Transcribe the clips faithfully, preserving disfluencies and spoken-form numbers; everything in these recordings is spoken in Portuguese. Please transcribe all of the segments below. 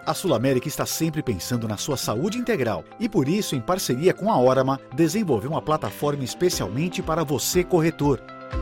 A SulAmérica está sempre pensando na sua saúde integral e por isso, em parceria com a Orama, desenvolveu uma plataforma especialmente para você, corretor.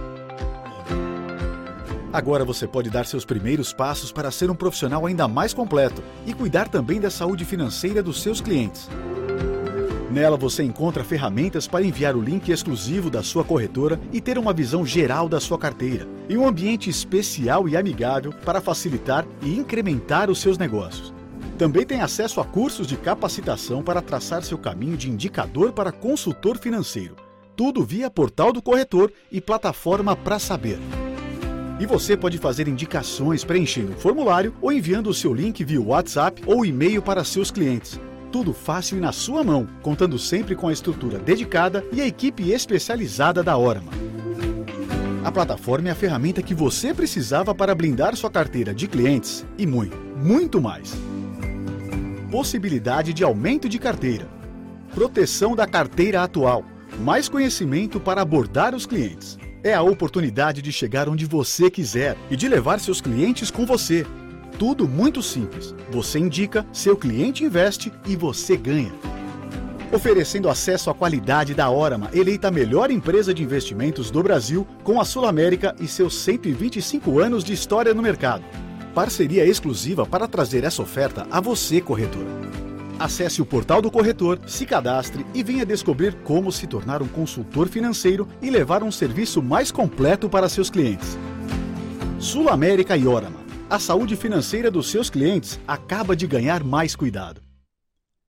Agora você pode dar seus primeiros passos para ser um profissional ainda mais completo e cuidar também da saúde financeira dos seus clientes. Nela você encontra ferramentas para enviar o link exclusivo da sua corretora e ter uma visão geral da sua carteira, e um ambiente especial e amigável para facilitar e incrementar os seus negócios. Também tem acesso a cursos de capacitação para traçar seu caminho de indicador para consultor financeiro. Tudo via portal do corretor e plataforma Pra Saber. E você pode fazer indicações preenchendo um formulário ou enviando o seu link via WhatsApp ou e-mail para seus clientes. Tudo fácil e na sua mão, contando sempre com a estrutura dedicada e a equipe especializada da Orama. A plataforma é a ferramenta que você precisava para blindar sua carteira de clientes e muito, muito mais. Possibilidade de aumento de carteira. Proteção da carteira atual. Mais conhecimento para abordar os clientes. É a oportunidade de chegar onde você quiser e de levar seus clientes com você. Tudo muito simples. Você indica, seu cliente investe e você ganha. Oferecendo acesso à qualidade da Orama, eleita a melhor empresa de investimentos do Brasil, com a SulAmérica e seus cento e vinte e cinco anos de história no mercado. Parceria exclusiva para trazer essa oferta a você, corretor. Acesse o portal do corretor, se cadastre e venha descobrir como se tornar um consultor financeiro e levar um serviço mais completo para seus clientes. SulAmérica e Orama. A saúde financeira dos seus clientes acaba de ganhar mais cuidado.